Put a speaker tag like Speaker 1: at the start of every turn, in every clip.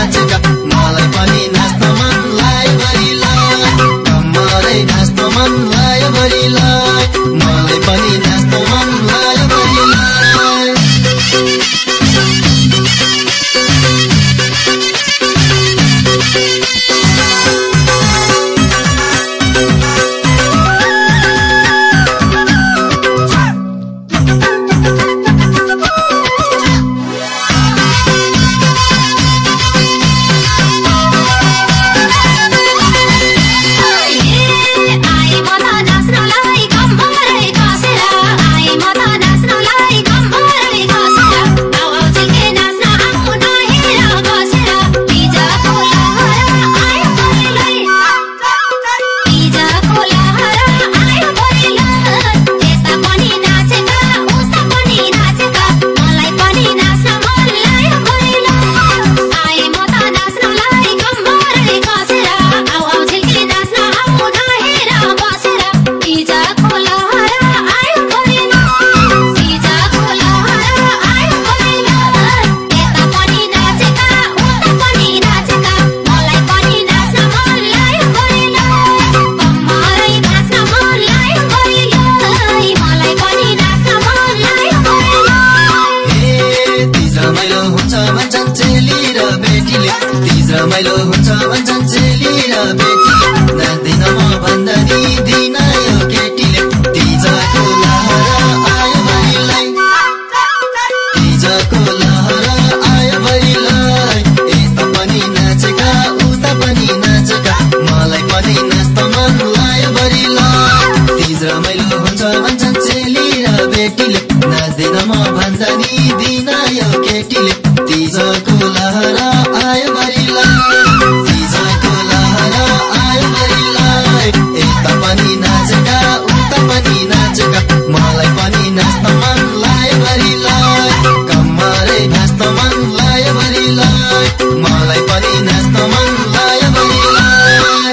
Speaker 1: नाचेका मलाई पनि नाच्न मन लाग्यो भरिलाई कम्मरै नाच्न मन लाग्यो भरिलाई मलाई पनि नाच्न मन लाग्यो भरिलाई रमाइलो हुन्छ भन्छन् चेली र बेटीले नाच्दिन म भन्दा नि दिन यो केटीले तिजको लहरा आयो भरिलाई तिजको लहरा आयो भरिलाई यता पनि नाचेका उता पनि नाचेका मलाई पनि नाच्न मन लाग्यो भरिलाई तिज रमाइलो हुन्छ भन्छन् चेली र बेटीले नाच्दिन म भन्दा नि दिन यो केटीले तिजको लहरा आयो भरिलाई तिजको लहरा आयो भरिलाई यता पनि नाचेका उता पनि नाचेका मलाई पनि नाच्न मन लाग्यो भरिलाई कम्मरै नाच्न मन लाग्यो भरिलाई मलाई पनि नाच्न मन लाग्यो भरिलाई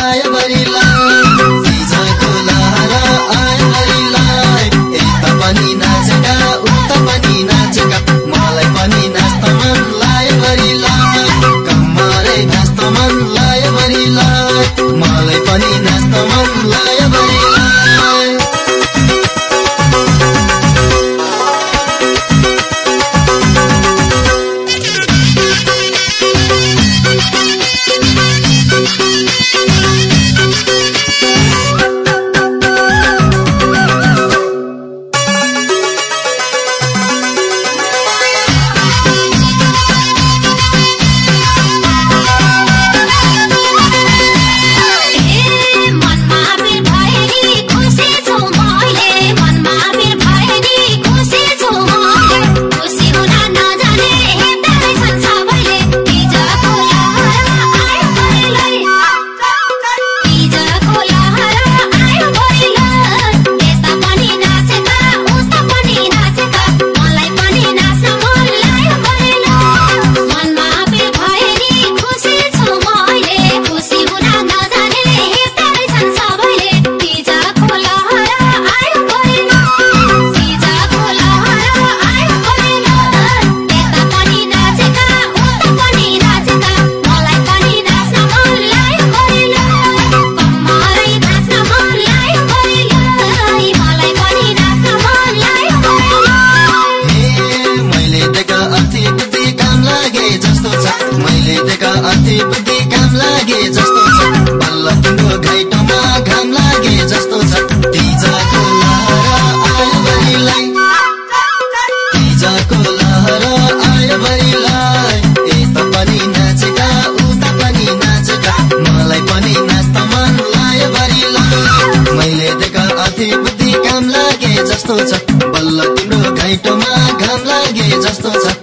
Speaker 1: लायो बरिलाई तिजको लहर आयो बरिलाई यता पनि नाचेका उता पनि नाचेका मलाई पनि नाच्न मन लायो बरिलाई कम्मरै नाच्न मन लायो बरिलाई मलाई पनि नाच्न मन लायो बरिलाई अति बुद्धि काम लागे जस्तो छ बल्ल तिम्रो घाइटोमा घाम लागे जस्तो छ तिजको लहर आयो बरिलाई तिजको लहर आयो बरिलाई यता पनि नाचेका उता पनि नाचेका मलाई पनि नाच्न मन लायो बरिलाई मैले देखा अति बुद्धि काम लागे जस्तो छ बल्ल तिम्रो घाइटोमा घाम लागे जस्तो छ